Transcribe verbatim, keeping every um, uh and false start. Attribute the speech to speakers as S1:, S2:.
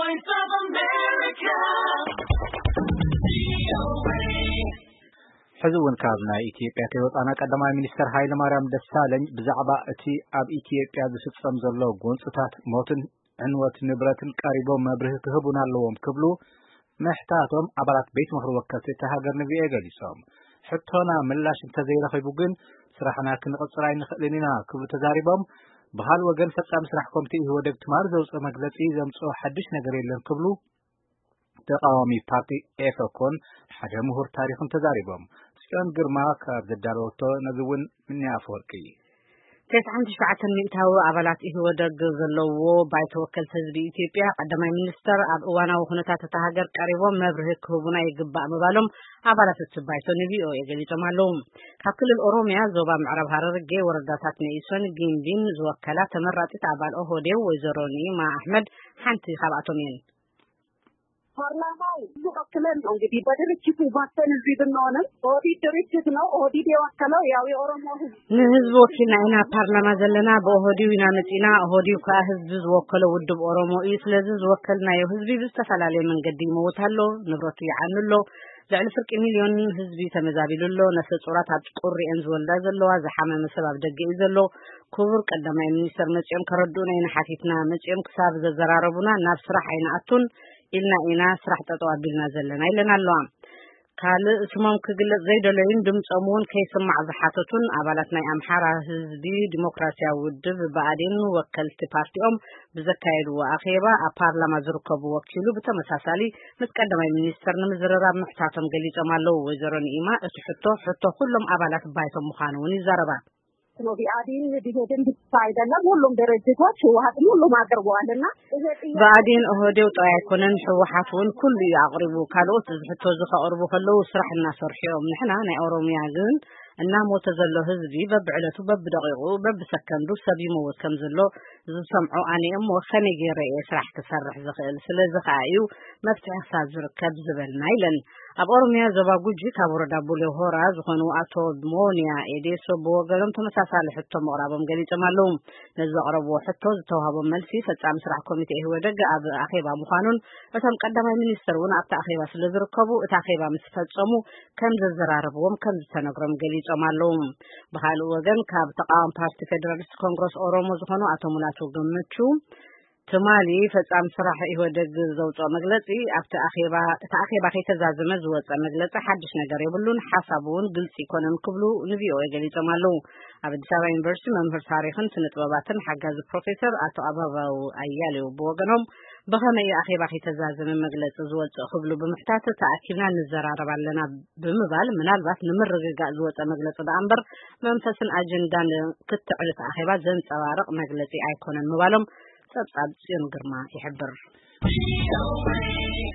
S1: Voice of America. حزون كابنا إثيوبيا كيوطانا قدما مينستر هايل ماريام دسالኝ بزعبا እቲ ኣብ ኢትዮጵያ ዝፍጸም ዘሎ ጎንጽታት ሞትን ዕንወት ንብረትን ቀሪቦም መብርህ ክህቡን ኣለዎም ክብሉ መሕታቶም ኣባላት ቤት ምክሪ ወከልቲ ተሃገር ንቪኤ ገሊጾም ሕቶና ምላሽ እንተዘይረኺቡ ግን ስራሕና ክንቀጽል ኣይንኽእልን ኢና ክብሉ ተዛሪቦም በሃል ወገን ፈጻሚ ስራሕ ኮሚቴ ይወደግ ትማር ዘውጽእ መግለጺ ዘምጽኦ ሓድሽ ነገር የለን ክብሉ ተቃዋሚ ፓርቲ ኤፈኮን ሓደ ምሁር ታሪኽን ተዛሪቦም ጽዮን ግርማ ካብ ዘዳለወቶ ነግውን ምን ያፈርቂ
S2: تسعة شعة مئتاو عبالات إهودق زلوو بايت وكل حزب إثيوبيا قدما مينستر أب أوانا وخنطات تهاجر قريبو مبرهك هبونا يقبع مبالهم عبالات السبايسو نبيو يقلي جمالهم كاكل الأوروميا زوبا معرب هاررقي ورداتات نيسون جيمبين زوكلا تمرات عبال أهوديو وزروني مع أحمد حانتي خبعتمين
S3: ፓርላማው ወከለን ነው እንግዲህ በድርጅቱ ባተን ቢብነውንም ኦዲ ድርጅት ነው ኦዲ የወከለው ያው የኦሮሞ
S2: ህዝብ ወኪልና ኢና ፓርላማ ዘለና በኦዲው ኢና መጪና ኦዲው ከህዝብ ወከለው ውድብ ኦሮሞ እዩ ስለዚህ ወከልና የህዝብ በስተፈላለየ መንገዲ ይሞታሎ ንብረቱ ይዓንሎ ልዕሊ ፍርቂ ሚሊዮን ህዝቢ ተመዛቢሉሎ ነሰጽራት አጥቁሪን ዝወልዳ ዘለዋ ዘሐመመ ሰባብ ደገ ይዘሎ ክቡር ቀዳማይ ሚኒስተር መጽኦም ከረዱና ኢና ሓቲትና መጽኦም ክሳብ ዘዘራረቡና ናብ ስራሕ አይናአቱን ኢልና ኢና ስራሕ ተጠዋቢልና ዘለና ኢለና ኣለዋ ካል ስሞም ክግለጽ ዘይደለይን ድምጾሙን ከይስማዕ ዝሓተቱን አባላት ናይ አምሓራ ህዝቢ ዲሞክራሲያዊ ውድብ ብአዴን ወከልቲ ፓርቲኦም ብዘካየድዎ አኼባ ኣብ ፓርላማ ዝርከቡ ወኪሉ ብተመሳሳሊ ምስ ቀዳማይ ሚኒስተር ንምዝረራብ ምሕታቶም ገሊጾም ኣለዉ ወይዘሮ ንኢማ እቲ ሕቶ ሕቶ ኩሎም አባላት ባይቶም ምዃኑን ይዛረባ
S3: ነው ቢአዲን ዲሄድን አይደለም ሁሉም ድርጅቶች ህወሓትን ሁሉም አቅርበዋልና
S2: በአዲን ኦህዴው ጣይኮነን ህወሓቱን ኩሉ ያቅርቡ ካልኦት ዝሕቶ ዝኸርቡ ከለው ስራሕና ሰርሒዮም ንሕና ናይ ኦሮሚያ ግን እና ሞተ ዘሎ ህዝቢ በብዕለቱ በብደቂቁ በብሰከንዱ ሰብ ይሞት ከም ዘሎ ዝሰምዑ ኣነም ወኸነ ገይረ ስራሕ ክሰርሕ ዝኽእል ስለዚ ካዩ መፍትሒ ክሳብ ዝርከብ ዝበልና ኢለን ኣብ ኦሮሚያ ዞባ ጉጂ ካብ ወረዳ ቡሌ ሆራ ዝኾኑ ኣቶ ሞኒያ ኤዴሶ በወገሎም ተመሳሳሊ ሕቶ መቅረቦም ገሊጾም ኣለዉ ነዚ ዘቕረብዎ ሕቶ ዝተዋህቦም መልሲ ፈጻሚ ስራሕ ኮሚቴ ይወደግ ኣብ ኣኼባ ምዃኑን እቶም ቀዳማይ ሚኒስተር እውን ኣብቲ ኣኼባ ስለ ዝርከቡ እቲ ኣኼባ ምስ ፈጸሙ ከም ዘዘራረብዎም ከም ዝተነግሮም ገሊጾም ኣለዉ ብኻልእ ወገን ካብ ተቃዋሚ ፓርቲ ፌደራሊስት ኮንግረስ ኦሮሞ ዝኾኑ ኣቶ ሙላቱ ገመቹ ትማሊ ፈጻሚ ስራሕ ይወደግ ዘውጽኦ መግለጺ ኣብቲ ኣኼባ እቲ ኣኼባ ከይተዛዘመ ዝወጸ መግለጺ ሓድሽ ነገር የብሉን ሓሳቡን ግልጽ ይኮነን ክብሉ ንቪኦ ገሊጾም ኣለዉ ኣብ አዲስ አበባ ዩኒቨርሲቲ መምህር ታሪኽን ስነ ጥበባትን ሓጋዚ ፕሮፌሰር ኣቶ አበባው አያሌው በወገኖም በኸመይ ኣኼባ ከይተዛዘመ መግለጺ ዝወጽእ ክብሉ ብምሕታት ተኣኪብና ንዘራረብ ኣለና ብምባል ምናልባት ንምርግጋእ ዝወጸ መግለጺ ዳእምበር መንፈስን አጀንዳን ክትዕልፍ ኣኼባ ዘንጸባርቕ መግለጺ ኣይኮነን ምባሎም ጸብጻብ ጽዮን ግርማ ይሕብር